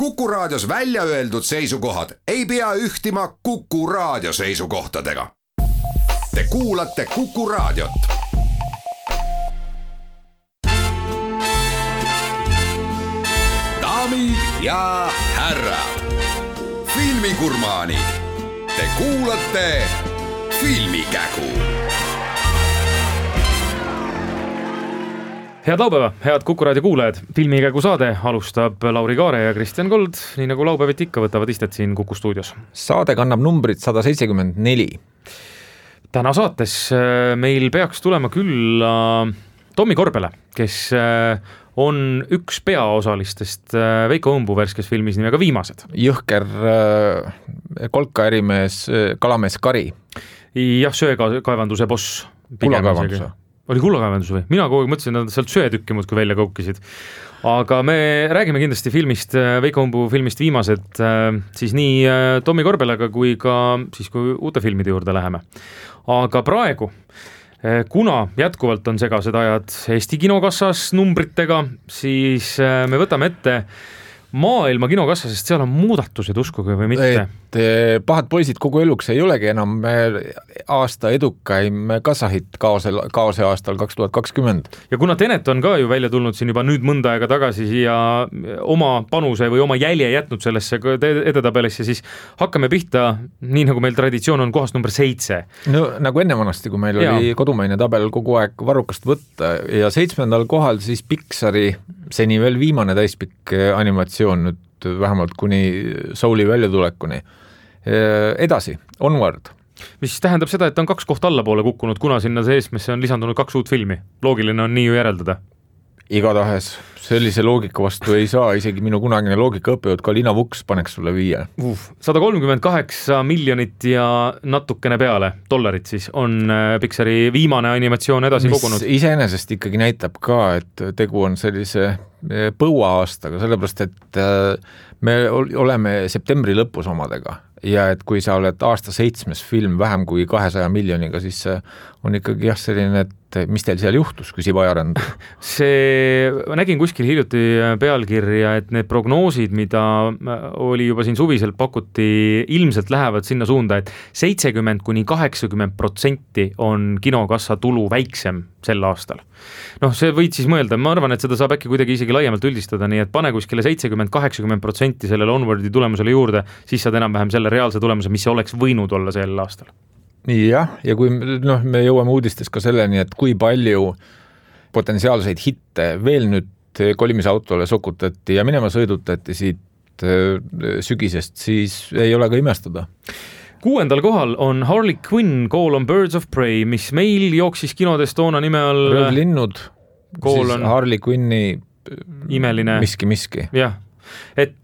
Kuku Raadios välja öeldud seisukohad ei pea ühtima Kuku Raadio seisukohtadega. Te kuulate Kuku Raadiot. Daamid ja härrad, filmigurmaanid, te kuulate Filmikägu. Head laupäeva, head Kuku Raadio kuulajad. Filmikägu saade alustab Lauri Kaare ja Kristjan Kold, nii nagu laupäevit ikka võtavad istet siin Kuku stuudios. Saade kannab numbrit 174. Täna saates meil peaks tulema külla Tommi Korbele, kes on üks peaosalistest Veiko Õmbuu värskes filmis nimega Viimased. Jõhker kolkaärimees, kalamees Kari. Jah, söekaevanduse boss. Kullakaevanduse. Oli kullakaevandus või? Mina kogu aeg mõtlesin, et nad sealt söetükki muudkui välja kaukisid. Aga me räägime kindlasti filmist, Veiko Õmbuu filmist Viimased, siis nii Tommi Korbelega kui ka siis, kui uute filmide juurde läheme. Aga praegu, kuna jätkuvalt on segased ajad Eesti kinokassas numbritega, siis me võtame ette maailma kinokassa, sest seal on muudatused, uskuge või mitte. Et pahad poisid kogu eluks ei olegi enam aasta edukaim kassahit kaose aastal 2020. Ja kuna Tenet on ka ju välja tulnud siin juba nüüd mõnda aega tagasi ja oma panuse või oma jälje jätnud sellesse edetabelisse, siis hakkame pihta, nii nagu meil traditsioon on kohast number 7. No nagu enne vanasti, kui meil oli kodumaine tabel kogu aeg varrukast võtta ja 7. kohal siis Pixari seni veel viimane täispikk animatsioon nüüd vähemalt kuni Souli väljatulekuni. Edasi, Onward. Mis tähendab seda, et on 2 kohta allapoole kukkunud, kuna sinna seesmesse on lisandunud 2 uut filmi. Loogiline on nii ju järeldada. Igatahes sellise loogika vastu ei saa, isegi minu kunagine loogikaõppejõud Kalina Vuks paneks sulle 5. 138 miljonit ja natukene peale dollarit siis on Pixari viimane animatsioon edasi kogunud. Mis iseenesest ikkagi näitab ka, et tegu on sellise põua aastaga, sellepärast et me oleme septembri lõpus omadega ja et kui sa oled aasta 7. film vähem kui 200 miljoniga, siis on ikkagi jah selline, et mis teil seal juhtus, küsib ajarand. Ma nägin kuskil hiljuti pealkirja, et need prognoosid, mida oli juba siin suviselt pakuti, ilmselt lähevad sinna suunda, et 70–80% on kinokassa tulu väiksem sel aastal. Noh, see võid siis mõelda, ma arvan, et seda saab äkki kuidagi isegi laiemalt üldistada, nii et pane kuskile 70–80% sellele Onwardi tulemusele juurde, siis saad enam-vähem selle reaalse tulemuse, mis oleks võinud olla sel aastal. Jah, ja kui me jõuame uudistes ka selleni, et kui palju potentsiaalseid hitte veel nüüd kolimisautole sokutati ja minema sõidutati siit sügisest, siis ei ole ka imestada. 6. kohal on Harley Quinn, Call on Birds of Prey, mis meil jooksis kinodes toona nime all Röövlinnud, siis Harley Quinni imeline miski. Jah, et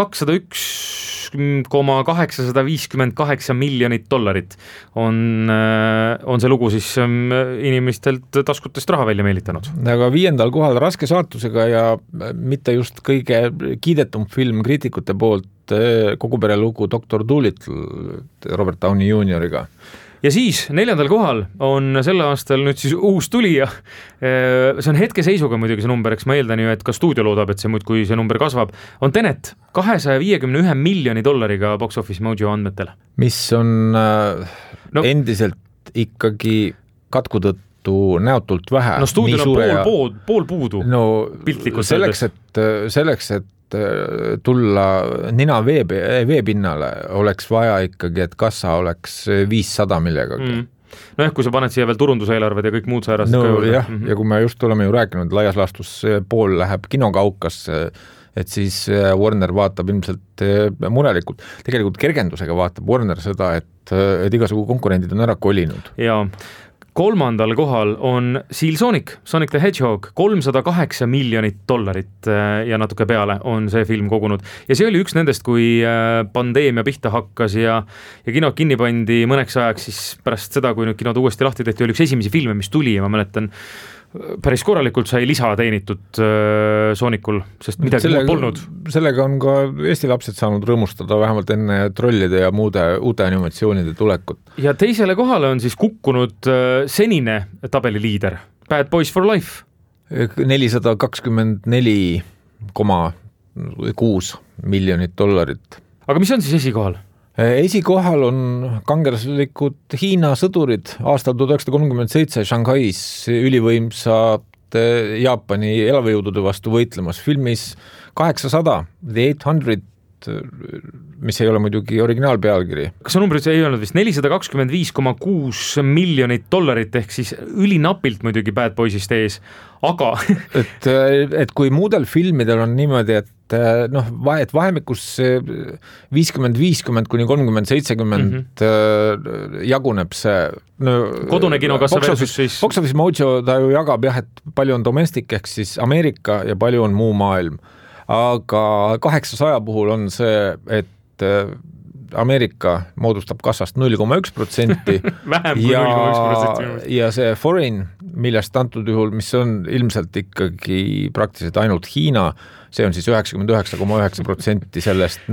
201,858 miljonit dollarit on see lugu siis inimestelt taskutest raha välja meelitanud. Aga 5. kohal raske saatusega ja mitte just kõige kiidetum film kriitikute poolt kogu pere lugu Dr. Dolittle Robert Downey Jr.iga. Ja siis 4. kohal on selle aastal nüüd siis uus tulija. See on hetke seisuga muidugi see number, eks ma eeldan ju, et ka stuudio loodab, et see muid, kui see number kasvab, on Tenet 251 miljoni dollariga Box Office Mojo andmetel. Mis on endiselt ikkagi katku tõttu näotult vähe. No stuudiol on pool puudu. No selleks, et tulla nina veepinnale oleks vaja ikkagi, et kassa oleks 500 millegagi. No kui sa paned siia veel turunduseelarved ja kõik muud säärased ja kui me just oleme ju rääkinud, laias laastus pool läheb kinokaukasse, et siis Warner vaatab ilmselt murelikult. Tegelikult kergendusega vaatab Warner seda, et igasugu konkurendid on ära kolinud. Jaa. 3. kohal on Sonic the Hedgehog, 308 miljonit dollarit ja natuke peale on see film kogunud. Ja see oli üks nendest, kui pandeemia pihta hakkas ja kinod kinni pandi mõneks ajaks, siis pärast seda, kui nüüd kinod uuesti lahti tehti, oli üks esimesi filme, mis tuli ja ma mäletan, päris korralikult sai lisa teenitud Sonicul, sest midagi polnud. Sellega on ka Eesti lapsed saanud rõõmustada vähemalt enne trollide ja muude uute animatsioonide tulekut. Ja teisele kohale on siis kukkunud senine tabeliliider, Bad Boys for Life. 424 $6 miljonit. Aga mis on siis esikohal? Esikohal on kangelaslikud Hiina sõdurid aastal 1937 Shanghais ülivõimsate Jaapani elavjõudude vastu võitlemas. Filmis 800, The 800, mis ei ole muidugi originaalpealkiri. Kas see numbrid ei olnud vist $425,6 miljonit ehk siis ülinapilt muidugi Bad Boysist ees, aga et kui muudel filmidel on niimoodi, et et vahemikus 50-50 kuni 30-70 jaguneb see kodune kinokassa versus siis Box Office Mojo ta ju jagab jah, et palju on domestic ehk siis Ameerika ja palju on muu maailm. Aga 800 puhul on see, et Ameerika moodustab kassast 0,1% vähem kui 0,1%. Ja see foreign, millest antud juhul, mis on ilmselt ikkagi praktiliselt ainult Hiina, see on siis 99,9% sellest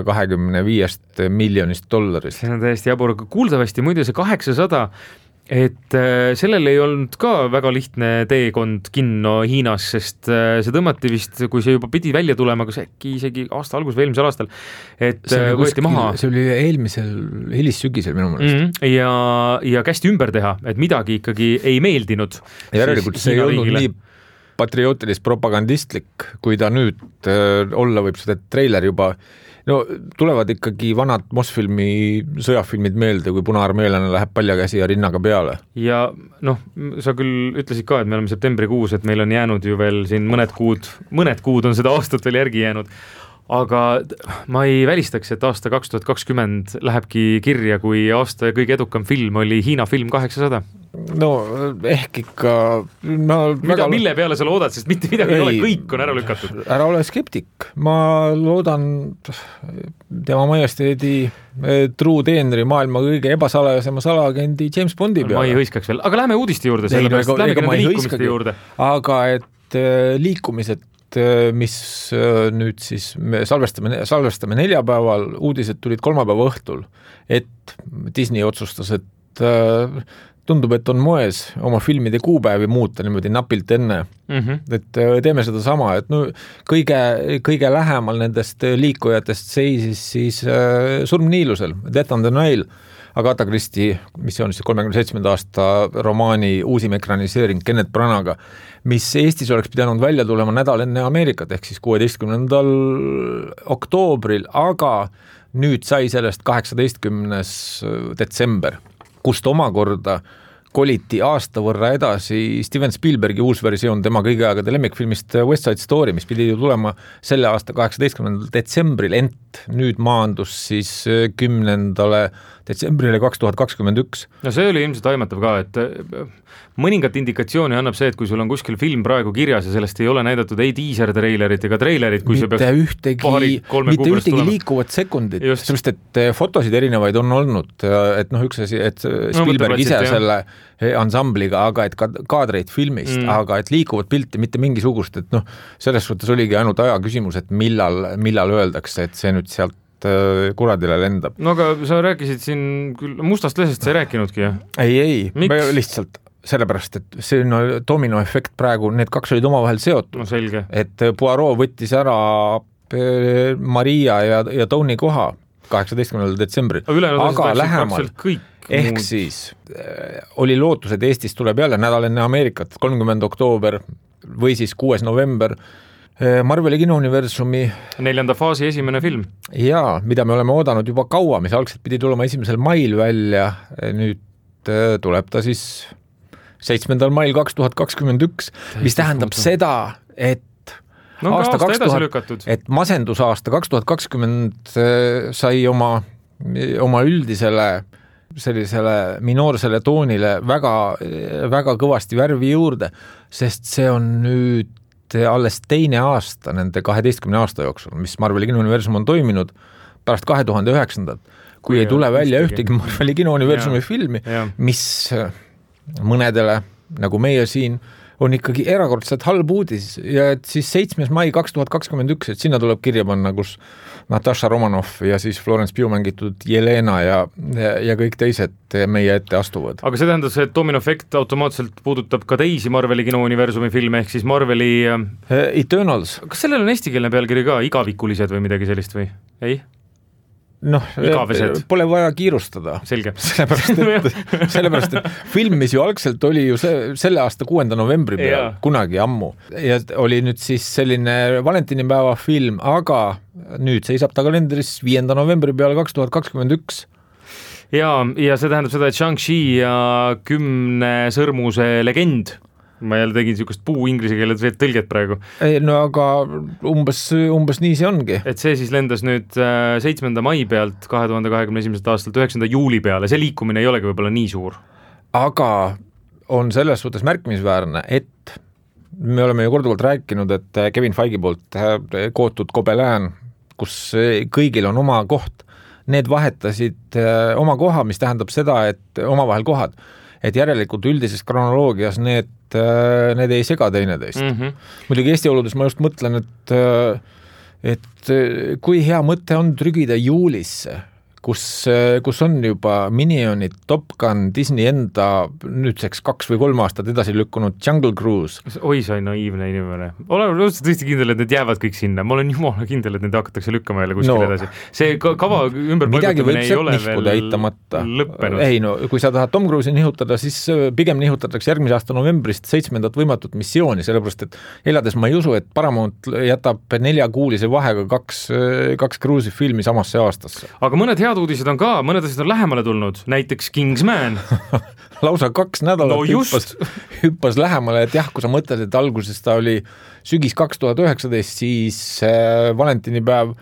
$425 miljonist. See on täiesti jabur, aga kuuldavasti muide see 800, et sellel ei olnud ka väga lihtne teekond kinno Hiinas, sest see tõmmati vist, kui see juba pidi välja tulema, kas äkki isegi aasta algus või eelmisel aastal, et võeti maha. See oli eelmisel hilissügisel minu mõelest. Ja kästi ümber teha, et midagi ikkagi ei meeldinud. Järelikult see ei olnud nii patriootilist propagandistlik, kui ta nüüd olla võib seda treiler juba. Tulevad ikkagi vanad Mossfilmi sõjafilmid meelde, kui punaarmeelane läheb paljakäsi ja rinnaga peale. Ja sa küll ütlesid ka, et me oleme septembrikuus, et meil on jäänud ju veel siin mõned kuud on seda aastat veel järgi jäänud. Aga ma ei välistaks, et aasta 2020 lähebki kirja, kui aasta kõige edukam film oli Hiina film 800. Ehk ikka mille peale sa loodad, sest mitte midagi ei ole, kõik on ära lükatud. Ära ole skeptik. Ma loodan tema majesteedi true teenri maailma kõige ebasalajasema salaagendi James Bondi peale. Ma ei hõiskaks veel, aga lähme uudiste juurde, aga et liikumised, mis nüüd siis me salvestame neljapäeval, uudised tulid kolmapäeva õhtul, et Disney otsustas, et tundub, et on moes oma filmide kuupäevi muuta niimoodi napilt enne. Et teeme seda sama, et kõige lähemal nendest liikujatest seisis siis Surm Niilusel, Death on the Nile, Agatha Christie, mis on siis 37. aasta romaani uusim ekraniseering Kenneth Branaga, mis Eestis oleks pidanud välja tulema nädal enne Ameerikat, ehk siis 16. oktoobril, aga nüüd sai sellest 18. detsember, kust omakorda koliti aasta võrra edasi Steven Spielbergi uus versioon tema kõige aegade lemmikfilmist West Side Story, mis pidi ju tulema selle aasta 18. detsembril, ent nüüd maandus siis 10. detsembrile 2021. No see oli ilmselt aimatav ka, et mõningat indikatsiooni annab see, et kui sul on kuskil film praegu kirjas ja sellest ei ole näidatud ei teaser-treilerit ega treilerit, kui mitte ühtegi liikuvat sekundit, sellepärast et fotosid erinevaid on olnud, et üks asi, et Spielberg ise selle ansambliga, aga et kaadreid filmist, aga et liikuvat pilti mitte mingisugust, et selles suhtes oligi ainult aja küsimus, et millal öeldakse, et see nüüd sealt kuradile lendab. No aga sa rääkisid siin küll mustast lesest, sa ei rääkinudki, jah? Ei, lihtsalt sellepärast, et see on dominoefekt praegu, need kaks olid omavahel seotud. No selge. Et Poirot võttis ära Maria ja Tony koha 18. detsembril, aga lähemalt ehk siis oli lootus, et Eestis tuleb jälle nädal enne Ameerikat, 30. oktoober või siis 6. november Marveli kinouniversumi 4. faasi esimene film. Jaa, mida me oleme oodanud juba kaua, mis algselt pidi tulema 1. mail välja, nüüd tuleb ta siis 7. mail 2021, mis tähendab seda, et aasta 2000, et masendusaasta 2020 sai oma üldisele sellisele minoorsele toonile väga, väga kõvasti värvi juurde, sest see on nüüd alles teine aasta nende 12 aasta jooksul, mis Marveli kinouniversum on toiminud pärast 2009. Kui ei tule välja ühtegi Marveli kinouniversumi filmi, mis mõnedele, nagu meie siin, on ikkagi erakordselt halb uudis ja et siis 7. mai 2021, et sinna tuleb kirja panna, kus Natasha Romanoff ja siis Florence Pugh mängitud Jelena ja kõik teised meie ette astuvad. Aga see tähendab, et Domino Effect automaatselt puudutab ka teisi Marveli kinouniversumi filme, ehk siis Marveli Eternals. Kas sellel on eestikeelne pealkiri ka, igavikulised või midagi sellist või? Ei? Igavesed. Pole vaja kiirustada. Selge. Sellepärast, et film, mis ju algselt oli ju selle aasta 6. novembri peal, kunagi ammu. Ja oli nüüd siis selline valentinipäeva film, aga nüüd seisab ta kalendris 5. novembri peal 2021. Ja see tähendab seda, et Shang-Chi ja 10 sõrmuse legend, ma jälle tegin niisugust puu inglise keele tõlget praegu. No aga umbes nii see ongi. Et see siis lendas nüüd 7. mai pealt 2021. aastalt 9. juuli peale, see liikumine ei olegi võib-olla nii suur. Aga on selles suhtes märkimisväärne, et me oleme ju korduvalt rääkinud, et Kevin Feige poolt kootud Gobelin, kus kõigil on oma koht, need vahetasid oma koha, mis tähendab seda, et omavahel kohad, et järelikult üldises kronoloogias need ei sega teineteist. Muidugi Eesti oludes ma just mõtlen, et kui hea mõte on trügida juulisse, kus on juba Minionid, Top Gun, Disney enda nüüdseks 2 või 3 aastat edasi lükkunud Jungle Cruise. Oi, sai naiivne inimene. Olen tõesti kindel, et need jäävad kõik sinna. Ma olen jumala kindel, et need hakatakse lükkama jälle kuskil edasi. See kava ümberpaigutamine ei ole veel lõppenud. Ei, no kui sa tahad Tom Cruise'i nihutada, siis pigem nihutatakse järgmise aasta novembrist 7. võimatut missiooni, sellepärast, et elades ma ei usu, et Paramount jätab 4-kuulise vahega 2 Cruise'i filmi samasse aastasse. Aga mõned head uudised on ka, mõned asjad on lähemale tulnud, näiteks Kingsman. Lausa 2 nädalat hüppas lähemale, et jah, kui sa mõtled, et alguses ta oli sügis 2019, siis valentinipäev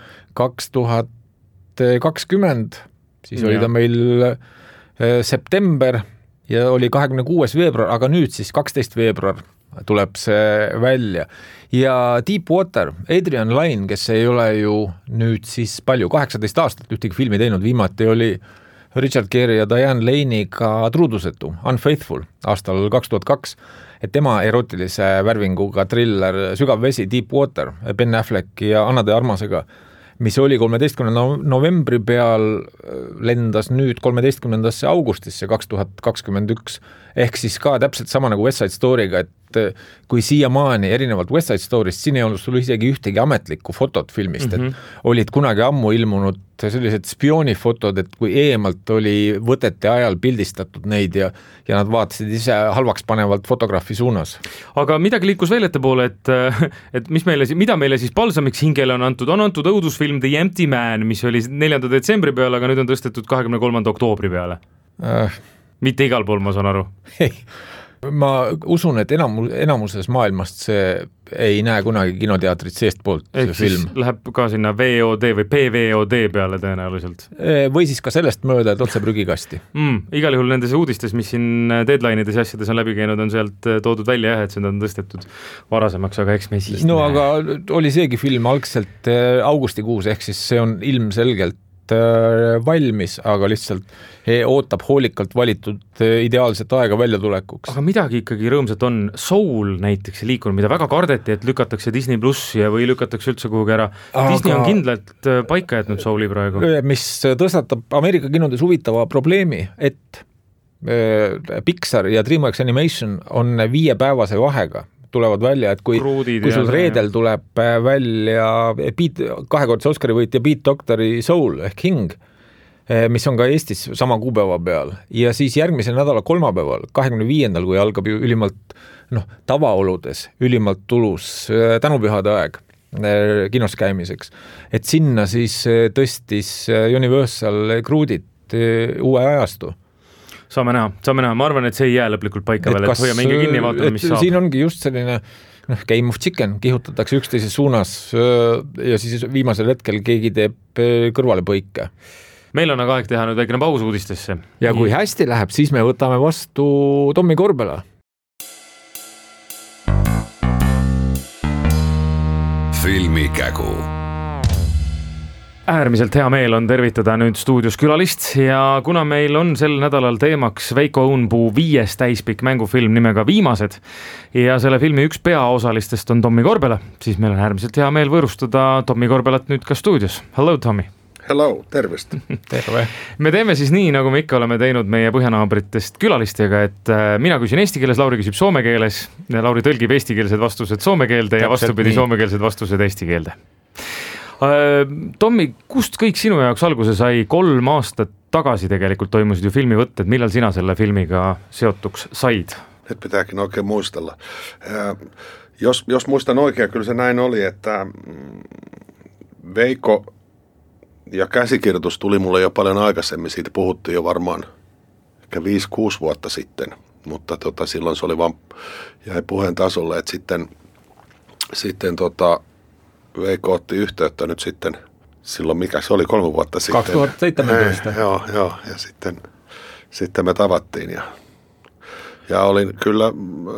2020, siis oli ta meil september ja oli 26. veebruar, aga nüüd siis 12. veebruar tuleb see välja. Ja Deepwater, Adrian Lyne, kes ei ole ju nüüd siis palju, 18 aastat ühtegi filmi teinud, viimati oli Richard Gere ja Diane Lane'iga Truudusetu, Unfaithful, aastal 2002, et tema erotilise värvinguga thriller Sügav vesi, Deepwater, Ben Affleck ja Anna de Armasega, mis oli 13. novembri peal, lendas nüüd 13. augustisse 2021, ehk siis ka täpselt sama nagu West Side Story'ga, et kui siiamaani erinevalt West Side Story'st, siin ei olnud sul isegi ühtegi ametlikku fotot filmist, et olid kunagi ammu ilmunud sellised spioonifotod, et kui eemalt oli võtete ajal pildistatud neid ja nad vaatasid ise halvaks panevalt fotograafi suunas. Aga midagi liikus veel ettepoole, et mida meile siis balsamiks hingele on antud õudusfilm The Empty Man, mis oli 4. detsembri peale, aga nüüd on tõstetud 23. oktoobri peale. Mitte igal pool, ma saan aru. Ei. Ma usun, et enamuses maailmast see ei näe kunagi kinoteatrit seestpoolt see film. Läheb ka sinna VOD või PVOD peale tõenäoliselt. Või siis ka sellest mööda, et otse prügikasti. Igal juhul nendes uudistes, mis siin deadline'ides ja asjades on läbi käinud, on sealt toodud välja, et see on tõstetud varasemaks, aga eks me siis aga oli seegi film algselt augustikuus, ehk siis see on ilmselgelt valmis, aga lihtsalt ootab hoolikalt valitud ideaalset aega väljatulekuks. Aga midagi ikkagi rõõmsat on. Soul näiteks liikunud, mida väga kardeti, et lükatakse Disney Plus ja või lükatakse üldse kuhugi ära. Disney on kindlalt paika jätnud Souli praegu. Mis tõstatab Ameerika kinodes huvitava probleemi, et Pixar ja DreamWorks Animation on 5 päevase vahega tulevad välja, et kui sul reedel tuleb välja 2-kordse Oscari võitja Beat Doctori Soul ehk Hing, mis on ka Eestis sama kuupäeva peal, ja siis järgmise nädala kolmapäeval, 25. kui algab ju ülimalt tavaoludes, ülimalt tulus tänupühade aeg kinos käimiseks, et sinna siis tõstis Universal Crude'it uue ajastu. Saame näha, ma arvan, et see ei jää lõplikult paika veel, et hoiame hinge kinni ja vaatame, mis saab. Siin ongi just selline game of chicken, kihutatakse üksteise suunas ja siis viimasel hetkel keegi teeb kõrvale põike. Meil on aga aeg teha nüüd väikene paus uudistesse. Ja kui hästi läheb, siis me võtame vastu Tommi Korbela. Filmikägu. äärmiselt hea meel on tervitada nüüd stuudios külalist ja kuna meil on sel nädalal teemaks Veiko Õunpuu 5. täispikk mängufilm nimega Viimased ja selle filmi üks peaosalistest on Tommy Korbela, siis meil on äärmiselt hea meel võõrustada Tommy Korbelat nüüd ka stuudios. Hello, Tommy! Hello, tervist! Terve! Me teeme siis nii, nagu me ikka oleme teinud meie põhjanaabritest külalistega, et mina küsin eesti keeles, Lauri küsib soome keeles, Lauri tõlgib eestikeelsed vastused soome keelde ja vastupidi soomekeelsed vastused eesti keelde. Tommy, kust kõik sinu jaoks alguse sai? 3 aastat tagasi tegelikult toimusid ju filmivõtted, millal sina selle filmiga seotuks said? Nyt pitääkin oikein muistella. Jos muistan oikein, kyllä se näin oli, että Veiko ja käsikirjoitus tuli mulle jo paljon aikaisemmin. Siitä puhuttiin jo varmaan ehkä 5-6 vuotta sitten, mutta silloin se oli vaan jäi puheen tasolle, että sitten Veiko otti yhteyttä nyt sitten silloin, mikä se oli 3 vuotta sitten. 2017. Joo, ja sitten me tavattiin ja olin kyllä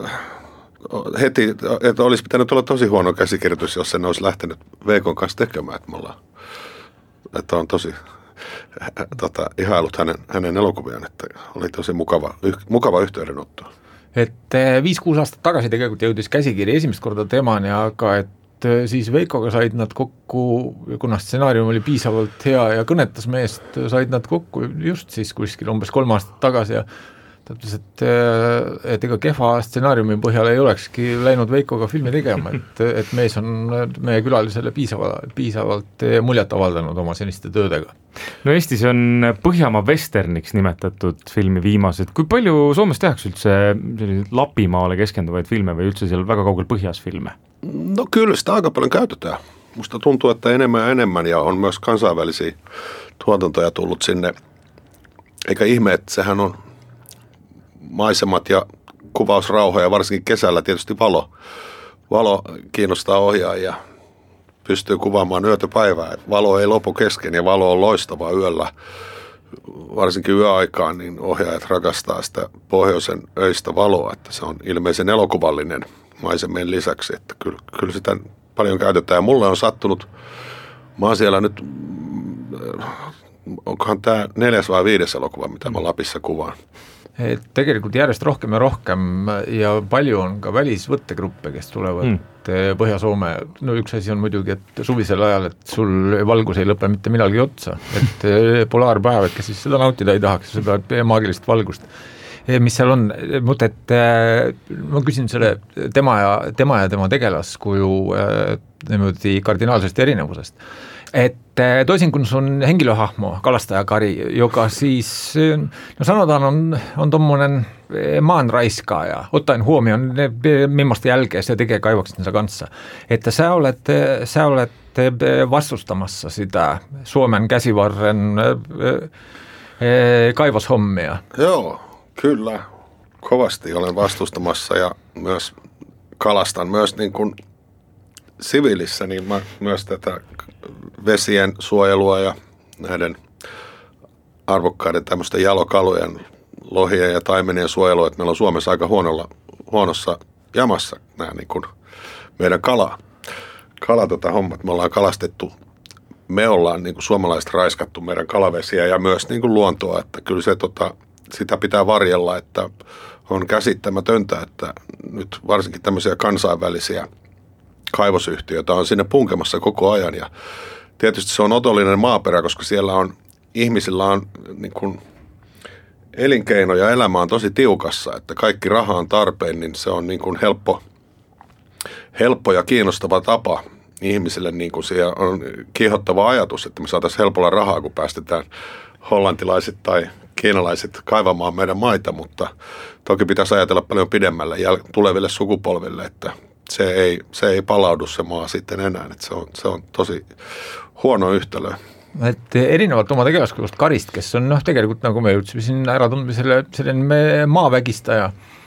heti, että olisi pitänyt olla tosi huono käsikirjoitus, jos sen olisi lähtenyt Veikon kanssa tekemään, että on tosi ihailut hänen elokuviaan, että oli tosi mukava yhteydenotto. Et 5-6 aastat tagasi tegelikult jõudis käsikiri esimest korda temani, aga et siis Veikoga said nad kokku, kuna stsenaarium oli piisavalt hea ja kõnetas meest, said nad kokku just siis kuskil umbes 3 aastat tagasi ja täpselt, et ega kehva stsenaariumi põhjal ei olekski läinud Veikoga filmi tegema, et mees on meie külalisele piisavalt muljet avaldanud oma seniste töödega. No Eestis on Põhjamaa westerniks nimetatud filmi Viimased. Kui palju Soomes tehakse üldse Lapimaale keskenduvaid filme või üldse seal väga kaugel põhjas filme? No kyllä sitä aika paljon käytetään. Musta tuntuu, että enemmän ja on myös kansainvälisiä tuotantoja tullut sinne. Eikä ihme, että sehän on maisemat ja kuvausrauha ja varsinkin kesällä tietysti valo. Valo kiinnostaa ohjaajia. Pystyy kuvaamaan yötä päivää. Valo ei lopu kesken ja valo on loistavaa yöllä. Varsinkin yöaikaan niin ohjaajat rakastaa sitä pohjoisen öistä valoa, että se on ilmeisen elokuvallinen maisemien lisäksi, että kyllä sitä paljon käytetään. Ja mulle on sattunut, mä oon siellä nyt, onkohan tämä 4. vai 5. elokuva, mitä mä Lapissa kuvaan. Et tegelikult järjest rohkem ja palju on ka välisvõttegruppe, kes tulevad Põhja-Soome. No üks asi on muidugi, et suvisel ajal, et sul valgus ei lõpe mitte millalgi otsa, et polaarpäev, et kes siis seda nautida ei tahaks, sa pead maagilist valgust. Mis seal on, mutta et ma küsin selle tema ja tema tegelaskuju niimoodi kardinaalsest erinevusest. Et toisin kun sun henkilöhahmo, kalastaja Kari, joka siis, no sanotaan on tommonen maanraiskaaja, ottaen huomioon millaista jälkeä se tekee kaivoksensa kanssa, että sä olet vastustamassa sitä Suomen käsivarren kaivoshommia. Joo, kyllä. Kovasti olen vastustamassa ja myös kalastan myös niin kuin siviilissä, niin mä myös tätä vesien suojelua ja näiden arvokkaiden tämmöisten jalokalujen, lohien ja taimenien suojelua, että meillä on Suomessa aika huonossa jamassa nämä niin kuin meidän hommat. Me ollaan kalastettu, me ollaan niin kuin suomalaiset raiskattu meidän kalavesiä ja myös niin kuin luontoa, että kyllä se sitä pitää varjella, että on käsittämätöntä, että nyt varsinkin tämmöisiä kansainvälisiä kaivosyhtiöitä on sinne punkemassa koko ajan ja tietysti se on otollinen maaperä, koska siellä on ihmisillä on niin kuin elinkeino ja elämä on tosi tiukassa, että kaikki raha on tarpeen, niin se on niin kuin helppo ja kiinnostava tapa ihmisille, niin kuin siellä on kiihottava ajatus, että me saataisiin helpolla rahaa, kun päästetään hollantilaiset tai kiinalaiset kaivamaan meidän maita, mutta toki pitäisi ajatella paljon pidemmälle ja tuleville sukupolville, että se ei palaudu se maa sitten enää, että se on tosi huono yhtälö. Et erinevalt oma tegelaskujust Karist, kes on tegelikult nagu me jõudsime siin ära tundme selline maavägistaja,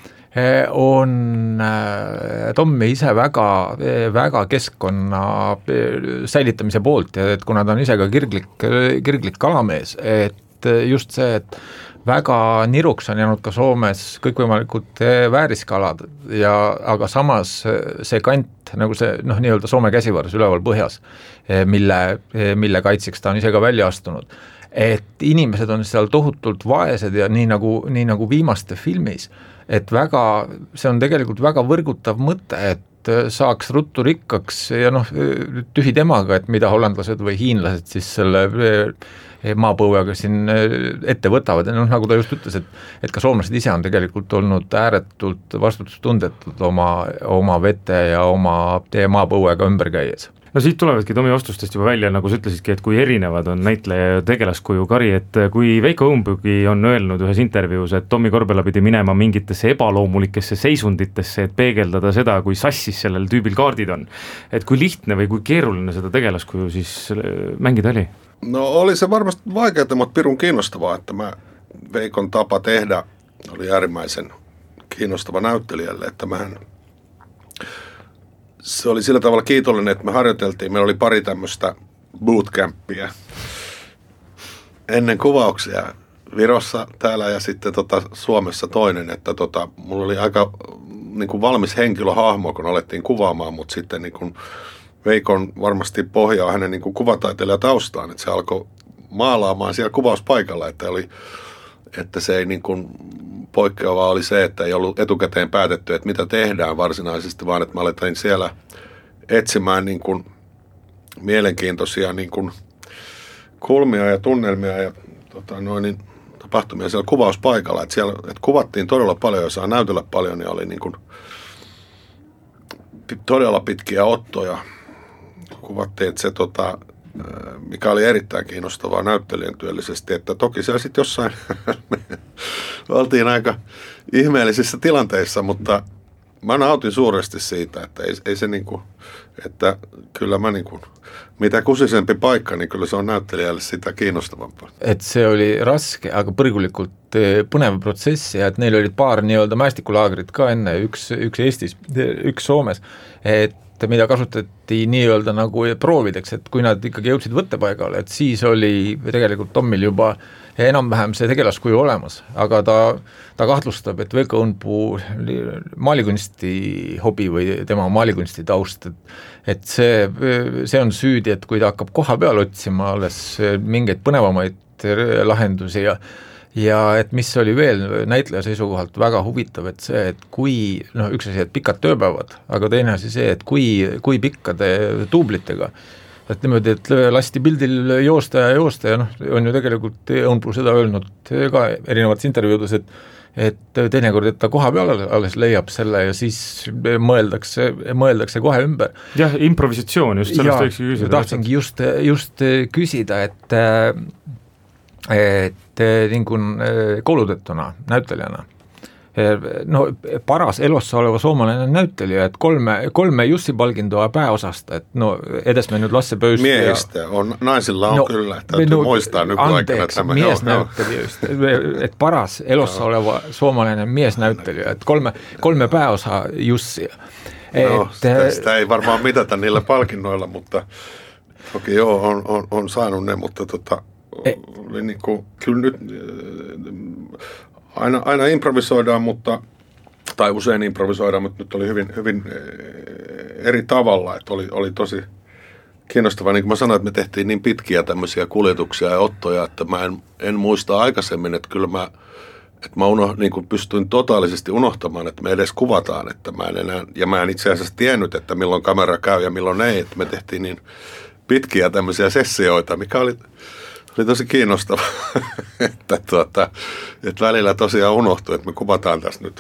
on Tommi ise väga keskkonna säilitamise poolt ja et kuna ta on ise ka kirglik kalamees, et just see, et väga niruks on jäänud ka Soomes kõikvõimalikud vääriskalad aga samas see kant, nagu see nii-öelda Soome käsivarus üleval põhjas, mille kaitseks ta on ise ka välja astunud, et inimesed on seal tohutult vaesed ja nii nagu viimaste filmis, et see on tegelikult väga võrgutav mõte, et saaks ruttu rikkaks ja tühi temaga, et mida hollandlased või hiinlased siis selle maapõuega siin ette võtavad ja nagu ta just ütles, et ka soomlased ise on tegelikult olnud ääretult vastutustundetud oma vete ja oma maapõuega ümber käies. No siit tulevadki Tomi vastustest juba välja, nagu sa ütlesidki, et kui erinevad on näitleja ja tegelaskuju Kari, et kui Veiko Õunpügi on öelnud ühes intervjuus, et Tomi Korbela pidi minema mingitesse ebaloomulikesse seisunditesse, et peegeldada seda, kui sassis sellel tüübil kaardid on, et kui lihtne või kui keeruline seda tegelaskuju siis mängida oli? No oli se varmasti vaikeaa, mutta pirun kiinnostavaa, että Veikon tapa tehdä oli äärimmäisen kiinnostava näyttelijälle, että se oli sillä tavalla kiitollinen, että me harjoiteltiin, meillä oli pari tämmöistä bootcampia ennen kuvauksia Virossa täällä ja sitten Suomessa toinen, että mulla oli aika niin kuin valmis henkilöhahmo, kun alettiin kuvaamaan, mutta sitten niin kuin Veikon varmasti pohjaa hänen niin kuin kuvataiteilijataustaan, että se alkoi maalaamaan siellä kuvauspaikalla, että se ei niin kuin poikkeavaa oli se, että ei ollut etukäteen päätetty, että mitä tehdään varsinaisesti, vaan että mä aletin siellä etsimään niin kuin mielenkiintoisia niin kuin kulmia ja tunnelmia ja tapahtumia siellä kuvauspaikalla. Että kuvattiin todella paljon ja saa näytellä paljon ja oli niin kuin todella pitkiä ottoja. Kuvattiin, että se mikä oli erittäin kiinnostavaa näyttelijän työllisesti, että toki siellä sitten jossain oltiin aika ihmeellisissä tilanteissa, mutta mä nautin suuresti siitä, että ei se niinku, että kyllä mä niinku, mitä kusisempi paikka, niin kyllä se on näyttelijälle sitä kiinnostavampaa. Et see oli raske, aga põrgulikult põnev protsess ja et neil olid paar nii-öelda mäestikulaagrit ka enne, üks Eestis, üks Soomes, et mida kasutati nii-öelda nagu proovideks, et kui nad ikkagi jõudsid võttepaigale, et siis oli tegelikult Tommil juba enam-vähem see tegelaskuju olemas, aga ta kahtlustab, et Veiko Õunpuu maalikunsti hobi või tema maalikunsti taust, et see on süüdi, et kui ta hakkab koha peal otsima alles mingeid põnevamaid lahendusi ja et mis oli veel näitleja seisukohalt väga huvitav, et see, et kui, üks asi, et pikad tööpäevad, aga teine asi see, et kui pikkade duublitega, et niimoodi, et lasti pildil joosta ja on ju tegelikult Õunpuu seda öelnud ka erinevates intervjuudes, et teinekord, et ta koha peal alles leiab selle ja siis mõeldakse kohe ümber. Jah, improvisatsioon, just sellest võikski küsida. Tahtsingi just küsida, et niin kuin koulutettuna näyttelijänä. No, paras elossa oleva suomalainen näyttelijä, että kolme Jussi-palkintoa pääosasta, että edesmennyt Lasse Pöysti. Miehistä on, naisilla on kyllä, täytyy muistaa nykyaikana tämä. Miesnäyttelijöistä, että paras elossa oleva suomalainen miesnäyttelijä, että kolme pääosaa Jussia. Sitä ei varmaan mitata niillä palkinnoilla, mutta toki joo, on saanut ne, mutta niin kuin, kyllä nyt aina improvisoidaan, tai usein improvisoidaan, mutta nyt oli hyvin eri tavalla, että oli tosi kiinnostavaa. Niin kuin mä sanoin, että me tehtiin niin pitkiä tämmöisiä kuljetuksia ja ottoja, että mä en muista aikaisemmin, että kyllä mä niin kuin pystyin totaalisesti unohtamaan, että me edes kuvataan, että mä en itse asiassa tiennyt, että milloin kamera käy ja milloin ei, että me tehtiin niin pitkiä tämmöisiä sessioita, mikä oli tosi kiinnostava, että välillä tosiaan unohtui, että me kuvataan tässä nyt.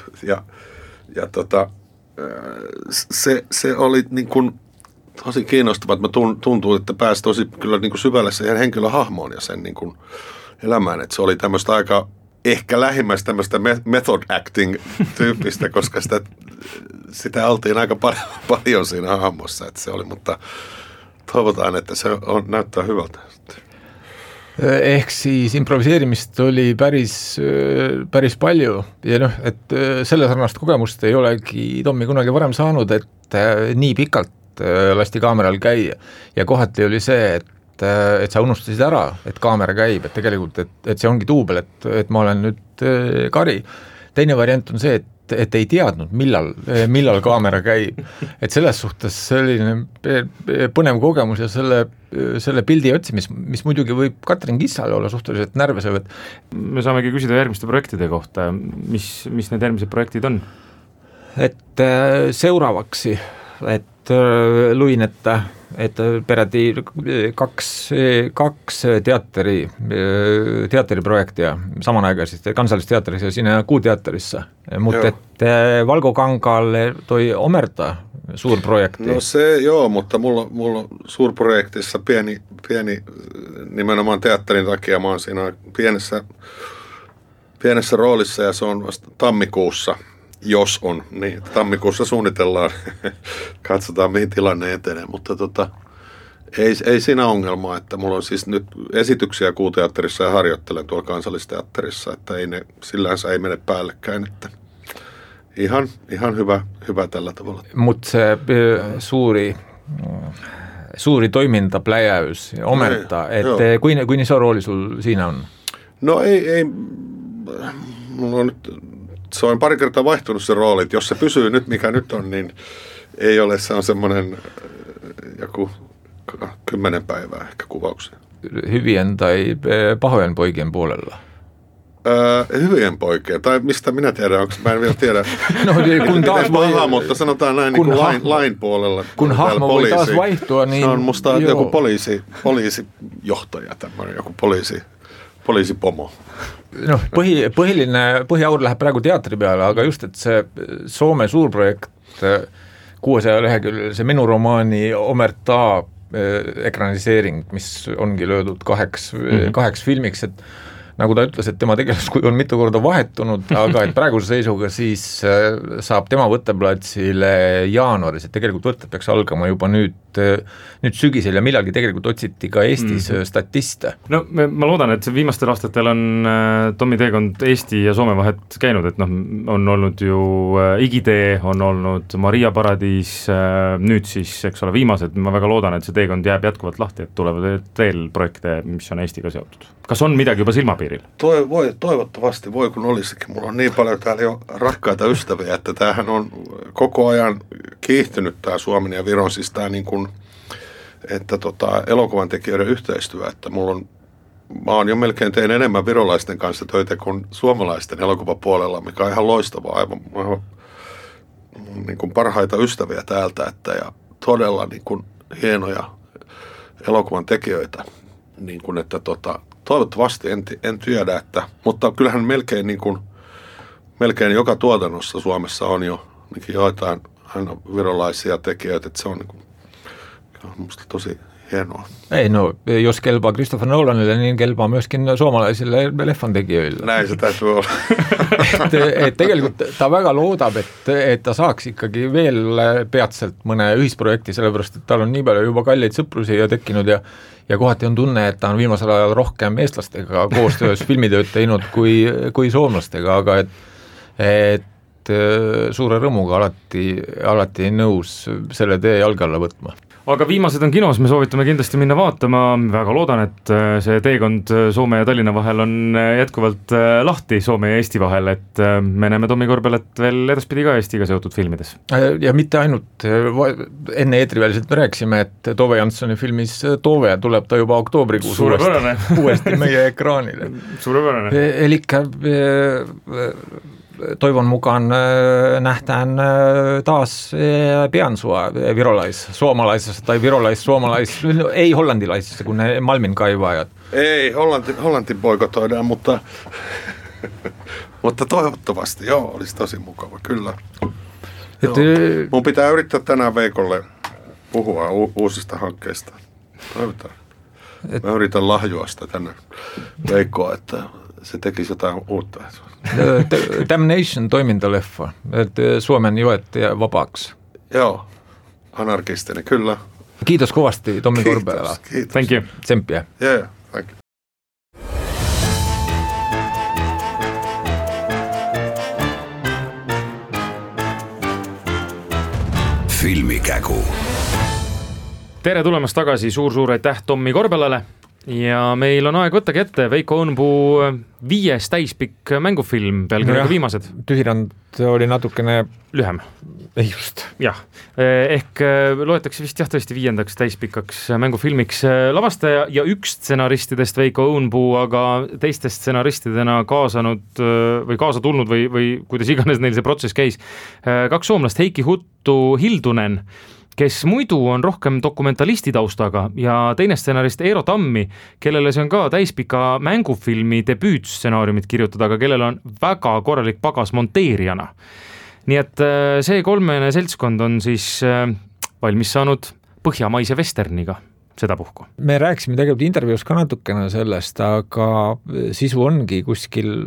Se oli niin kuin tosi kiinnostava, että tuntuu, että pääsi tosi kyllä niin kuin syvälle siihen henkilöhahmoon ja sen niin kuin elämään. Että se oli tämmöistä aika ehkä lähimmäistä tämmöistä method acting-tyyppistä, koska sitä oltiin aika paljon siinä hahmossa. Että se oli, mutta toivotaan, että se näyttää hyvältä. Ehk siis improviseerimist oli päris palju ja et selle sarnast kogemust ei olegi Tommi kunagi varem saanud, et nii pikalt lasti kaameral käia ja kohati oli see, et sa unustasid ära, et kaamera käib, et tegelikult, et see ongi duubel, et ma olen nüüd Kari. Teine variant on see, et ei teadnud, millal kaamera käib. Et selles suhtes selline põnev kogemus ja selle pildi otsimist, mis muidugi võib Katrin Kissale olla suhteliselt närvesev. Me saamegi küsida järgmiste projektide kohta, mis need järgmised projektid on? Et Seuravaksi, et luin, et peräti kaks teatriprojekti ja samanaikaisesti Kansallisteatterissa ja siinä Kuuteatterissa, mutta Valko Kankaalle toi Omerta suurprojekti. No se joo, mutta mulla on suurprojektissa pieni nimenomaan teatterin takia, mä oon siinä pienessä roolissa ja se on vasta tammikuussa. Jos on, niin tammikuussa suunnitellaan, katsotaan mihin tilanne etenee, mutta ei siinä ongelmaa, että mulla on siis nyt esityksiä Kuuteatterissa ja harjoittelen tuolla Kansallisteatterissa, että sillänsä ei mene päällekkäin, että ihan hyvä tällä tavalla. Mutta se suuri toimintapläjäys, Omerta, että kuin iso rooli sul siinä on? No ei mulla on nyt... Se on pari kertaa vaihtunut se rooli, että jos se pysyy nyt, mikä nyt on, niin ei ole, se on semmoinen joku 10 päivää ehkä kuvauksia. Hyvien tai pahojen poikien puolella? Hyvien poikien, tai mistä minä tiedän, onko mä en vielä tiedä, no, kun taas paha, mutta sanotaan näin niin lain puolella. Kun hahmo voi taas vaihtua, niin... Se on musta joku poliisijohtaja, tämmöinen joku poliisipomo. No, põhiaur läheb praegu teatri peale, aga just, et see Soome suurprojekt 600 leheküljel, see minu romaani Omerta ekraniseering, mis ongi löödud kaheks filmiks, et nagu ta ütles, et tema tegelaskuju on mitu korda vahetunud, aga et praeguse seisuga siis saab tema võtteplatsile jaanuaris, et tegelikult võtted peaks algama juba nüüd sügisel ja millalgi tegelikult otsiti ka Eestis statiste. No ma loodan, et viimastel aastatel on Tommi teekond Eesti ja Soome vahet käinud, et on olnud ju Igitee, on olnud Maria Paradiis, nüüd siis, eks ole, viimased, ma väga loodan, et see teekond jääb jätkuvalt lahti, et tulevad veel projekte, mis on Eestiga seotud. Kas on midagi juba silmapiiril? Toivottavasti voi kun olisikin. Mulla on niin paljon täällä jo rakkaita ystäviä, että tämähän on koko ajan kiihtynyt tämä Suomen ja Viron, siis tämä niin kuin, että elokuvan tekijöiden yhteistyö, että mä oon jo melkein tein enemmän virolaisten kanssa töitä kuin suomalaisten elokuvapuolella, mikä on ihan loistavaa, aivan niin kuin parhaita ystäviä täältä, että ja todella niin kuin hienoja elokuvan tekijöitä, niin kuin, että toivottavasti en tiedä, mutta kyllähän melkein joka tuotannossa Suomessa on jo joitain aina virolaisia tekijöitä, että se on musta tosi hienoa. Ei, no jos kelpaa Christopher Nolanille, niin kelpaa myöskin suomalaisille leffantekijöille. Näin se täytyy olla. et tegelikult ta väga loodab, et ta saaks ikkagi veel peatselt mõne ühisprojekti, sellepärast, et tal on nii palju juba kalleid sõprusi ja tekkinud ja kohati on tunne, et ta on viimasel ajal rohkem eestlastega koostöös filmitööd teinud kui soomlastega, aga et suure rõõmuga alati nõus selle tee jalge alla võtma. Aga viimased on kinos, me soovitame kindlasti minna vaatama, väga loodan, et see teekond Soome ja Tallinna vahel on jätkuvalt lahti Soome ja Eesti vahel, et me näeme Tommi Korbelet veel edaspidi ka Eestiga seotud filmides. Ja mitte ainult, enne eetriväliselt me rääkisime, et Tove Janssoni filmis Tove tuleb ta juba oktoobrikuus uuesti meie ekraanile. Suurepärane. Elikkä toivon mukaan nähtään taas pian sua suomalaisessa tai suomalaisessa, no, ei hollantilaisessa, kun ne Malmin kaivaajat. Ei, Hollanti boikotoidaan, mutta toivottavasti, joo, olisi tosi mukava, kyllä. Mun pitää yrittää tänään Veikolle puhua uusista hankkeista. Toivotaan. Mä yritän lahjoa sitä tänne Veikkoa, että se tekisi jotain uutta. Damnation toimintaleffa, että Suomen joettaja vapaaksi. Joo, anarkistinen, kyllä. Kiitos kovasti Tommi Korbela. Kiitos. Thank you. Tsemppiä. Yeah, thank you. Filmikäku. tere tulemast tagasi, suur aitäh Tommi Korbelale ja meil on aeg võttagi ette Veiko Õunpuu 5. täispikk mängufilm pealkirjaga Viimased. Tühirand oli natukene lühem. Ei just. Jah, ehk loetakse vist tõesti 5. täispikaks mängufilmiks. Lavastaja ja üks stsenaristidest Veiko Õunpuu, aga teiste stsenaristidena kaasa tulnud või kuidas iganes neil see protsess käis. 2 soomlast, Heikki Huttu Hildunen, kes muidu on rohkem dokumentalisti taustaga ja teine stsenarist Eero Tammi, kellele see on ka täispika mängufilmi debüütstsenaariumit kirjutada, aga kellel on väga korralik pagas monteerijana. Nii et see 3 seltskond on siis valmis saanud põhjamaise vesterniga sedapuhku. Me rääkisime tegelikult intervjuus ka natukene sellest, aga sisu ongi kuskil,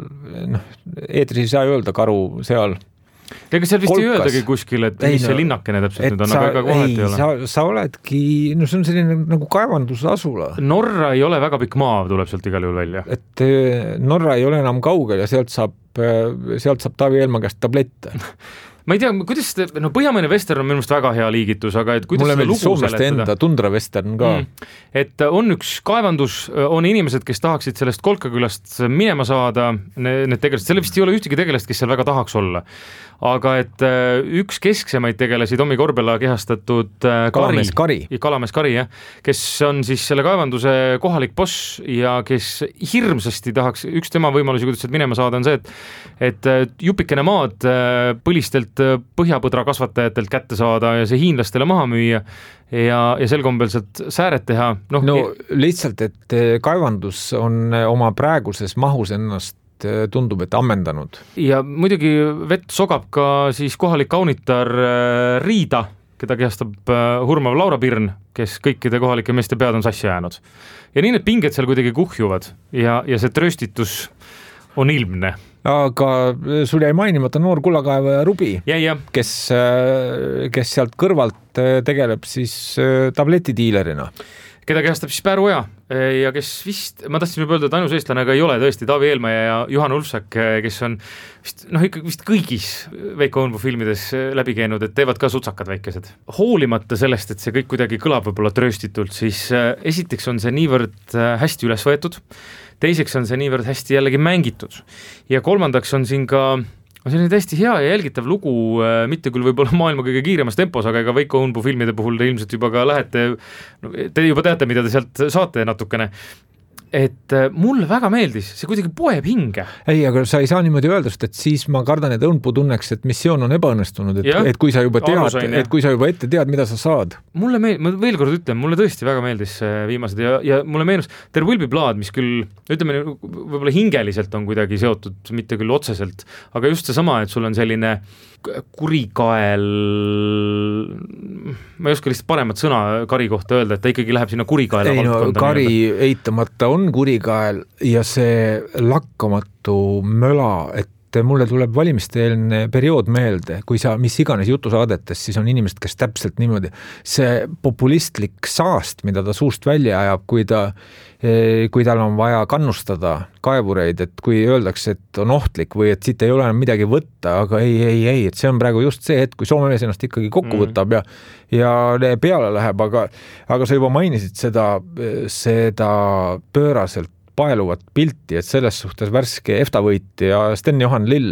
eetris ei saa öelda karu seal. Ega seal vist ei öeldagi kuskil, et mis see linnakene täpselt nüüd on, aga kohati ei ole. Sa oledki, see on selline nagu kaevandusasula. Norra ei ole väga pikk maa, tuleb sealt igal juhul välja. Et Norra ei ole enam kaugel ja sealt saab Taavi Eelma käest tablette. Ma ei tea, kuidas põhjamaine western on minu meelest väga hea liigitus, aga et kuidas mulle seda lugu soomlaste enda tundra western ka. Et on üks kaevandus, on inimesed, kes tahaksid sellest Kolkakülast minema saada, need tegelased, selle vist ei ole ühtegi tegelast, kes seal väga tahaks olla. Aga et üks kesksemaid tegelasi Tommi Korbela kehastatud Kalamees Kari, jah, kes on siis selle kaevanduse kohalik boss ja kes hirmsasti tahaks, üks tema võimalusi, kuidas sealt minema saada, on see, et jupikene maad põlistelt põhjapõdra kasvatajatelt kätte saada ja see hiinlastele maha müüa ja sel kombel sealt sääret teha. Lihtsalt, et kaevandus on oma praeguses mahus ennast tundub, et ammendanud. Ja muidugi vett sogab ka siis kohalik kaunitar Riida, keda kehastab hurmav Laura Pirn, kes kõikide kohalike meeste pead on sassi jäänud. Ja nii need pinged seal kuidagi kuhjuvad ja see tröstitus on ilmne. Aga sul jäi mainimata noor kullakaevaja Rubi, kes sealt kõrvalt tegeleb siis tabletidiilerina. Keda kehastab siis Pääru Oja ja kes vist, ma tahtsin juba öelda, et ainus eestlane, aga ei ole tõesti Taavi Eelma ja Juhan Ulfsak, kes on vist kõigis Veiko Õunpuu filmides läbi käinud, et teevad ka sutsakad väikesed. Hoolimata sellest, et see kõik kuidagi kõlab võib-olla trööstitult, siis esiteks on see niivõrd hästi üles võetud, teiseks on see niivõrd hästi jällegi mängitud ja kolmandaks on siin ka selline täiesti hea ja jälgitav lugu, mitte küll võib-olla maailma kõige kiiremas tempos, aga ega Veiko Õunpuu filmide puhul te ilmselt juba ka lähete, te juba teate, mida te sealt saate natukene. Et mulle väga meeldis, see kuidagi poeb hinge. Ei, aga sa ei saa niimoodi öelda, et siis ma kardan, et Õunpuu tunneks, et missioon on ebaõnnestunud, et kui sa juba ette tead, mida sa saad. Ma veel kord ütlen, mulle tõesti väga meeldis Viimased ja mulle meenus There Will Be Blood, mis küll, ütleme, võib-olla hingeliselt on kuidagi seotud, mitte küll otseselt, aga just seesama, et sul on selline kurikael, ma ei oska lihtsalt paremat sõna Kari kohta öelda, et ta ikkagi läheb sinna kurikaela valdkonda. Kari eitamata on kurikael ja see lakkamatu möla, et mulle tuleb valimisteelne periood meelde, kui sa mis iganes jutusaadetes, siis on inimesed, kes täpselt niimoodi, see populistlik saast, mida ta suust välja ajab, kui tal on vaja kannustada kaevureid, et kui öeldakse, et on ohtlik või et siit ei ole enam midagi võtta, aga ei, et see on praegu just see hetk, kui Soome mees ennast ikkagi kokku võtab ja peale läheb, aga sa juba mainisid seda pööraselt paeluvat pilti, et selles suhtes värske EFTA võitja Sten-Johan Lill,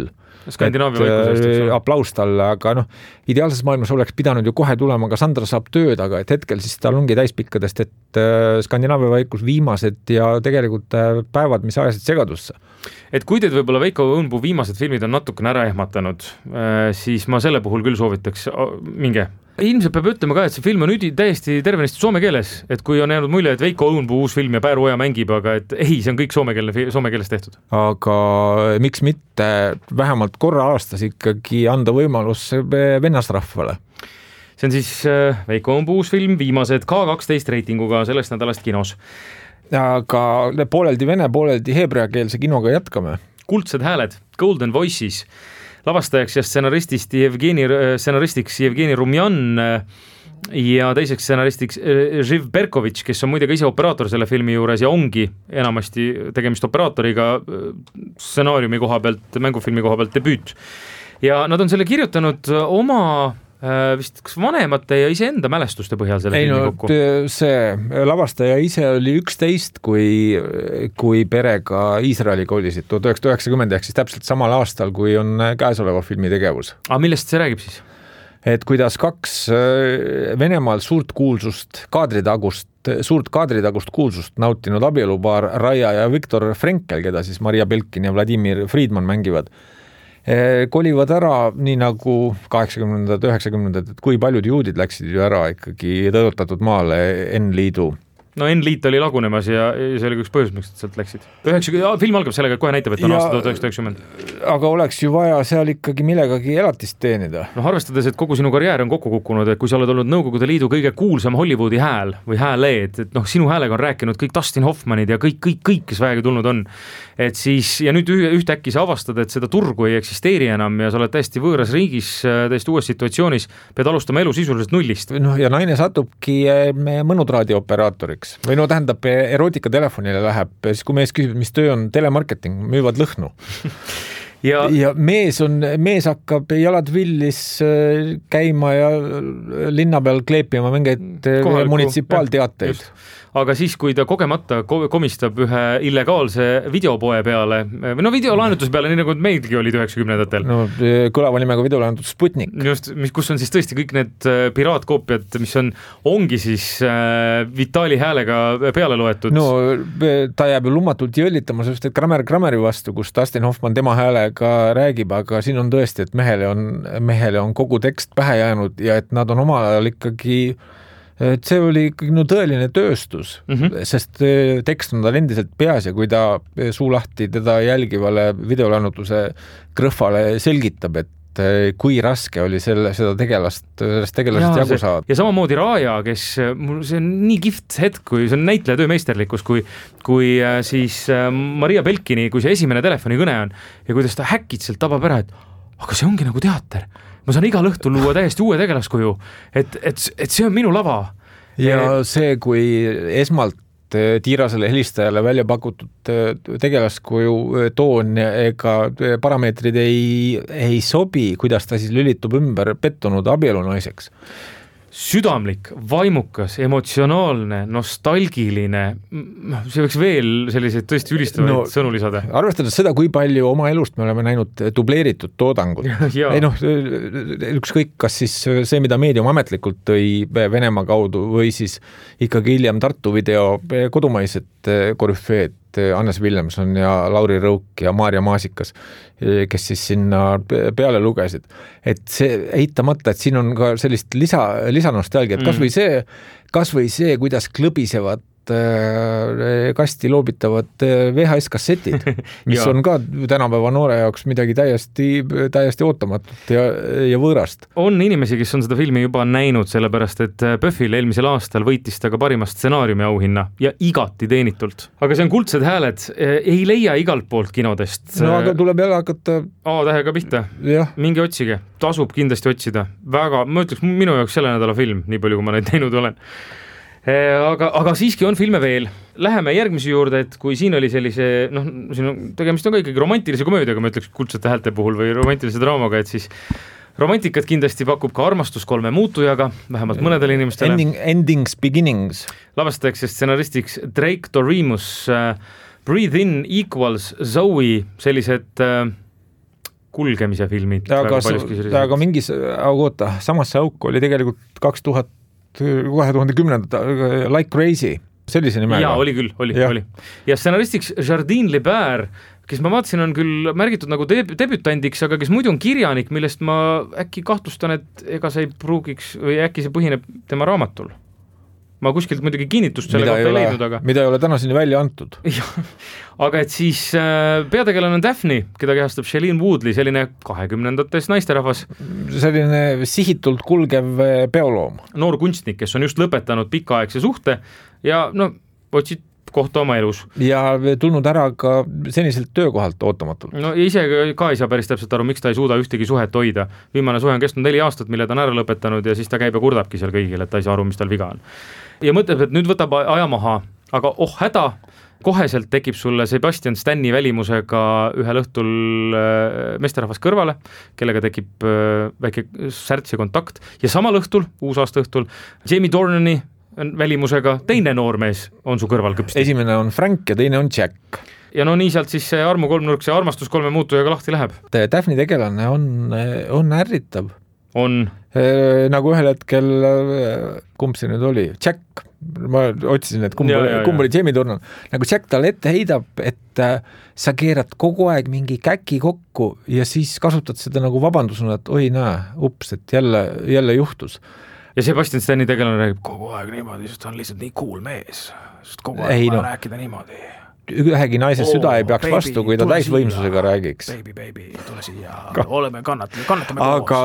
aplaus talle, aga ideaalses maailmas oleks pidanud ju kohe tulema ka Sandra saab tööd, aga et hetkel siis tal ongi täispikkadest, et Skandinaavia vaikus Viimased ja tegelikult päevad, mis ajasid segadusse. Et kui teid võib-olla Veiko Õunpuu Viimased filmid on natukene ära ehmatanud, siis ma selle puhul küll soovitaks minge. Ilmselt peab ütlema ka, et see film on täiesti tervenisti soome keeles, et kui on jäänud mulje, et Veiko Õunpuu uus film ja Pääru Oja mängib, aga et ei, see on kõik soome keeles tehtud. Aga miks mitte vähemalt korra aastas ikkagi anda võimalus vennasrahvale? See on siis Veiko Õunpuu uus film Viimased K12 reitinguga sellest nädalast kinos. Aga pooleldi vene, pooleldi heebreakeelse kinoga jätkame. Kuldsed hääled, Golden Voices, lavastajaks ja stsenaristiks Jevgeni Rumjan ja teiseks stsenaristiks Živ Berkovitš, kes on muide ka ise operaator selle filmi juures ja ongi enamasti tegemist operaatoriga stsenaariumi koha pealt, mängufilmi koha pealt debüüt. Ja nad on selle kirjutanud oma vist kas vanemate ja iseenda mälestuste põhjal selle filmi kokku? See lavastaja ise oli 11, kui perega Iisraeli kolisid 1990 ehk siis täpselt samal aastal, kui on käesoleva filmi tegevus. Aga millest see räägib siis? Et kuidas 2 Venemaal suurt kaadritagust kuulsust nautinud abielupaar Raia ja Viktor Frenkel, keda siis Maria Belkin ja Vladimir Friedman mängivad, kolivad ära nii nagu 80-ndad, 90-ndad, et kui paljud juudid läksid ju ära ikkagi tõotatud maale N-liidu. No N-liit oli lagunemas ja see oli üks põhjus, miks sealt läksid. Film algab sellega, et kohe näitab, et on aasta 1990. Aga oleks ju vaja seal ikkagi millegagi elatist teenida. No arvestades, et kogu sinu karjäär on kokku kukkunud, et kui sa oled olnud Nõukogude Liidu kõige kuulsam Hollywoodi hääl või hääleed, et sinu häälega on rääkinud kõik Dustin Hoffmanid ja kõik, kes vähegi tulnud on. Et siis, ja nüüd ühtäkki sa avastad, et seda turgu ei eksisteeri enam ja sa oled täiesti võõras riigis, täiesti uues situatsioonis, pead alustama elu sisuliselt nullist. Ja naine satubki mõnutraadi operaatoriks. Või tähendab, erootika telefonile läheb, siis kui mees küsib, mis töö on telemarketing, müüvad lõhnu. ja mees hakkab jalad villis käima ja linna peal kleepima mingeid munitsipaalteateid. Aga siis, kui ta kogemata komistab ühe illegaalse videopoe peale, või videolaenutuse peale, nii nagu meidki olid 90-ndatel. No kõlava nimega videolaenutus Sputnik. Just, kus on siis tõesti kõik need piraatkoopiad, mis ongi siis Vitali häälega peale loetud. No ta jääb ju lummatult jõllitama, sest et Krammeri vastu, kus Dustin Hoffman tema häälega räägib, aga siin on tõesti, et mehele on kogu tekst pähe jäänud ja et nad on omal ajal ikkagi et see oli ikkagi tõeline tööstus, sest tekst on tal endiselt peas ja kui ta suulahti teda jälgivale videolaenutuse krõhvale selgitab, et kui raske oli sellest tegelasest jagu saada. Ja samamoodi Raja, kes, see on nii kihvt hetk, kui see on näitleja töömeisterlikkus, kui siis Maria Belkini, kui see esimene telefonikõne on ja kuidas ta häkitselt tabab ära, et aga see ongi nagu teater. Ma saan igal õhtul luua täiesti uue tegelaskuju, et see on minu lava. Ja see, kui esmalt tiirasele helistajale välja pakutud tegelaskuju toon ega parameetrid ei sobi, kuidas ta siis lülitub ümber pettunud abielunaiseks. Südamlik, vaimukas, emotsionaalne, nostalgiline, see võiks veel selliseid tõesti ülistavaid sõnu lisada. Arvestades seda, kui palju oma elust me oleme näinud dubleeritud toodangut. Ükskõik, kas siis see, mida meedium ametlikult tõi Venemaa kaudu või siis ikkagi hiljem Tartu video kodumaised korüfeed, Hannes Williamson ja Lauri Rõuk ja Maarja Maasikas, kes siis sinna peale lugesid. Et see eitamata, et siin on ka sellist lisanostalgia, et kas või see, kuidas klõbisevad kasti loobitavad VHS-kassetid, mis on ka tänapäeva noore jaoks midagi täiesti ootamatut ja võõrast. On inimesi, kes on seda filmi juba näinud, sellepärast et Pöffil eelmisel aastal võitis ta ka parima stsenaariumi auhinna ja igati teenitult. Aga see on kuldsed hääled, ei leia igalt poolt kinodest. No aga tuleb jälle hakata A-tähega pihta. Mingi otsige, tasub kindlasti otsida. Väga, ma ütleks, minu jaoks selle nädala film, nii palju kui ma neid teinud olen. Aga siiski on filme veel. Läheme järgmise juurde, et kui siin oli sellise, siin on tegemist on ka ikkagi romantilise komöödiaga, ma ütleks kuldsete häälte puhul või romantilise draamaga, et siis romantikat kindlasti pakub ka Armastus 3 muutujaga, vähemalt mõnedele inimestele. Endings, beginnings. Lavastajaks ja stsenaristiks Drake Doremus, Breathe In Equals Zoe, sellised kulgemise filmid. Aga mingis, samasse auk oli tegelikult 2010 Like Crazy, sellise nimega. Jaa, oli küll, oli. Ja stsenaristiks Jardine Lebert, kes ma vaatasin on küll märgitud nagu debütandiks, aga kes muidu on kirjanik, millest ma äkki kahtlustan, et ega see ei pruugiks või äkki see põhineb tema raamatul. Ma kuskilt muidugi kinnitust selle kohta ei leidnud, aga... Mida ei ole tänaseni välja antud. Aga et siis peategelane on Daphne, keda kehastab Shailene Woodley, selline 20-ndates naisterahvas. Selline sihitult kulgev peoloom. Noor kunstnik, kes on just lõpetanud pikaaegse suhte ja otsid kohta oma elus. Ja tulnud ära ka seniselt töökohalt ootamatult. No ise ka ei saa päris täpselt aru, miks ta ei suuda ühtegi suhet hoida. Viimane suhe on kestnud 4 aastat, mille ta on ära lõpetanud ja siis ta käib ja kurdabki seal kõigile, et ta ei saa aru, mis tal viga on. Ja mõtleb, et nüüd võtab aja maha, aga häda, koheselt tekib sulle Sebastian Stani välimusega ühel õhtul meesterahvas kõrvale, kellega tekib väike särts ja kontakt ja samal õhtul, uusaasta õhtul, Jamie Dornani välimusega teine noormees on su kõrval kõpsti. Esimene on Frank ja teine on Jack. Ja no nii sealt siis see armu kolmnurk, see armastus kolme muutujaga lahti läheb. Daphne tegelane on ärritav. On. Nagu ühel hetkel, kumb see nüüd oli? Jack. Ma otsisin, et kumb oli Jamie Dornan. Nagu Jack talle ette heidab, et sa keerad kogu aeg mingi käki kokku ja siis kasutad seda nagu vabandusena, et oi näe, ups, et jälle juhtus. Ja Sebastian Stani tegelane räägib kogu aeg niimoodi, sest ta on lihtsalt nii cool mees. Sest kogu aeg vaja rääkida niimoodi. Ühegi naise süda ei peaks vastu, kui ta täisvõimsusega räägiks. Baby, tule siia, oleme kannatame koos. Aga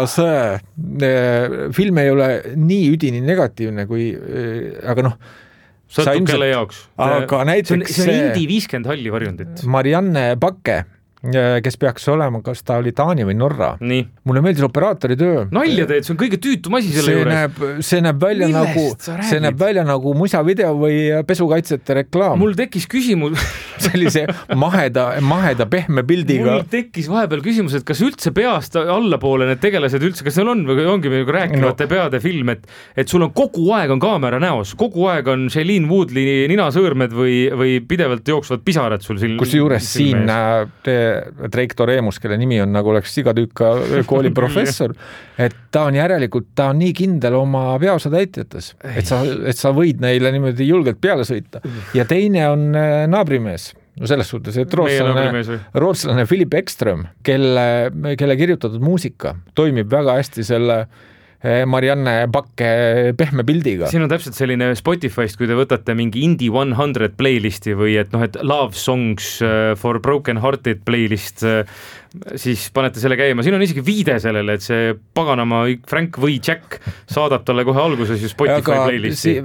see film ei ole nii üdini negatiivne, aga noh, sõltub kelle jaoks. Aga näiteks see on Indi 50 halli varjundit. Marianne Bakke, kes peaks olema, kas ta oli Taani või Norra. Nii. Mulle meeldis operaatori töö. Nalja teed, see on kõige tüütum asi selle juures. See näeb välja nagu musavideo või pesukaitsete reklaam. Mul tekkis küsimus sellise maheda pehme pildiga. Mul tekkis vahepeal küsimus, et kas üldse peast allapoole need tegelased üldse, kas seal on või ongi rääkivate peade film, et sul on kogu aeg on kaamera näos, kogu aeg on Shailene Woodley ninasõõrmed või pidevalt jooksvad pisarad sul siin. Kus juures siin Drake Doremus, kelle nimi on nagu oleks sigatüüka kooli professor, et ta on nii kindel oma peaosa täitjates, et sa võid neile niimoodi julgelt peale sõita. Ja teine on naabrimees, no selles suhtes, et rootslane Philip Ekström, kelle kirjutatud muusika toimib väga hästi selle Marianne Bakke pehme pildiga. Siin on täpselt selline Spotify'st, kui te võtate mingi Indie 100 playlisti või et Love Songs for Broken Hearted playlist, siis panete selle käima. Siin on isegi viide sellele, et see paganama Frank või Jack saadab talle kohe alguses ju Spotify playlisti.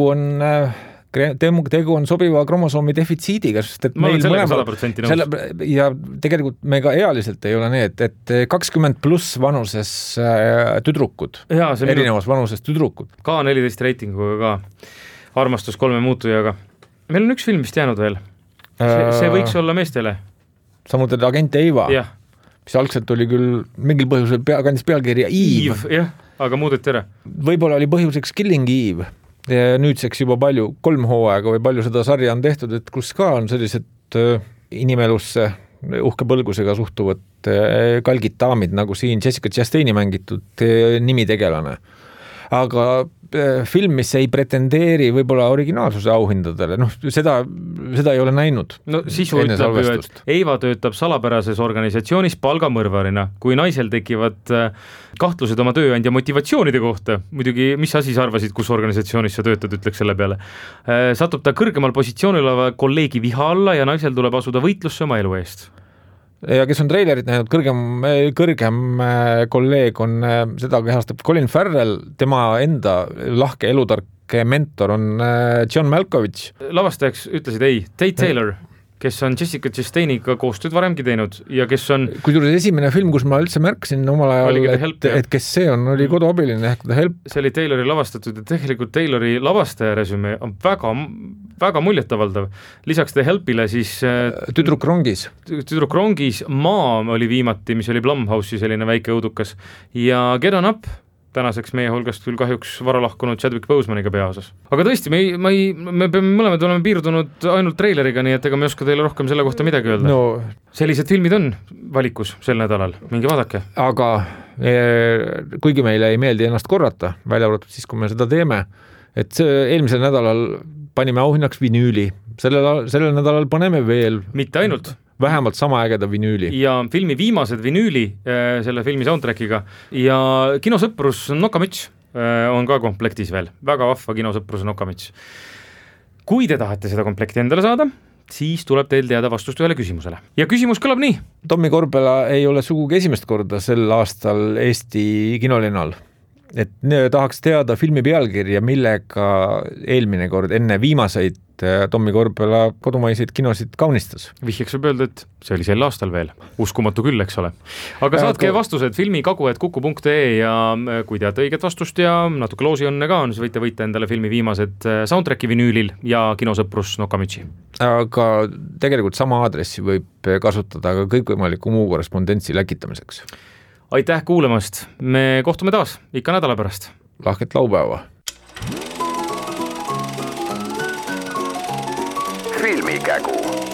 Tegu on sobiva kromosoomi defitsiidiga, sest et meil mõlemad ja tegelikult me ka ealiselt ei ole need, et 20 pluss vanuses tüdrukud, erinevas vanuses tüdrukud. Ka 14 reitinguga ka, armastus kolme muutujaga. Meil on üks film vist jäänud veel. See võiks olla meestele. Samuti Agent Eva, mis algselt oli küll mingil põhjusel kandis pealkirja Eve. Jah, aga muudeti ära. Võib-olla oli põhjuseks Killing Eve. Ja nüüdseks juba 3 hooaega või palju seda sarja on tehtud, et kus ka on sellised inimelusse uhke põlgusega suhtuvad kalgid daamid, nagu siin Jessica Chastaini mängitud nimitegelane. Aga film, mis ei pretendeeri võib-olla originaalsuse auhindadele, seda ei ole näinud. No sisu ütleb ju, et Eva töötab salapärases organisatsioonis palgamõrvarina. Kui naisel tekivad kahtlused oma tööandja motivatsioonide kohta, muidugi mis asi sa arvasid, kus organisatsioonis sa töötad, ütleks selle peale, satub ta kõrgemal positsioonil oleva kolleegi viha alla ja naisel tuleb asuda võitlusse oma elu eest. Ja kes on treilerit näinud, kõrgem kolleeg on, seda kehastab Colin Farrell, tema enda lahke elutark mentor on John Malkovich. Lavastajaks ütlesid ei, Tate Taylor, kes on Jessica Chastainiga koostööd varemgi teinud ja kes on... Kuidjuures esimene film, kus ma üldse märkasin omal ajal, et kes see on, oli koduabiline ehk The Help. See oli Taylori lavastatud ja tegelikult Taylori lavastaja resümee on väga muljetavaldav. Lisaks The Helpile siis... Tüdruk rongis, Maa oli viimati, mis oli Blumhouse'i selline väike õudukas ja Get On Up, tänaseks meie hulgast küll kahjuks vara lahkunud Chadwick Bosemaniga peaosas. Aga tõesti, me peame mõlemad oleme piirdunud ainult treileriga, nii et ega me ei oska teile rohkem selle kohta midagi öelda. No, sellised filmid on valikus sel nädalal, mingi vaadake. Aga kuigi meile ei meeldi ennast korrata, välja arvatud siis, kui me seda teeme, et eelmisel nädalal panime auhinnaks vinüüli. Sellel nädalal paneme veel. Mitte ainult. Vähemalt sama ägeda vinüüli. Ja filmi viimased vinüüli selle filmi soundtrackiga ja kinosõprus Nokamüts on ka komplektis veel. Väga vahva kinosõprus Nokamüts. Kui te tahate seda komplekti endale saada, siis tuleb teil teada vastust ühele küsimusele. Ja küsimus kõlab nii. Tommi Korbela ei ole sugugi esimest korda sel aastal Eesti kinolinnal. et tahaks teada filmi pealkirja, millega eelmine kord enne viimaseid Tommi Korbela kodumaiseid kinosid kaunistas. Vihjeks võib öelda, et see oli sel aastal veel. Uskumatu küll, eks ole. Aga saatke vastused filmikagu@kuku.ee ja kui teate õiget vastust ja natuke loosi õnne ka on, siis võite võita endale filmi viimased soundtracki vinüülil ja kinosõprus Nokamitsi. Aga tegelikult sama aadressi võib kasutada ka kõikvõimaliku muu korrespondentsi läkitamiseks. Aitäh kuulamast. Me kohtume taas ikka nädala pärast. Lahket laupäeva. Filmikägu.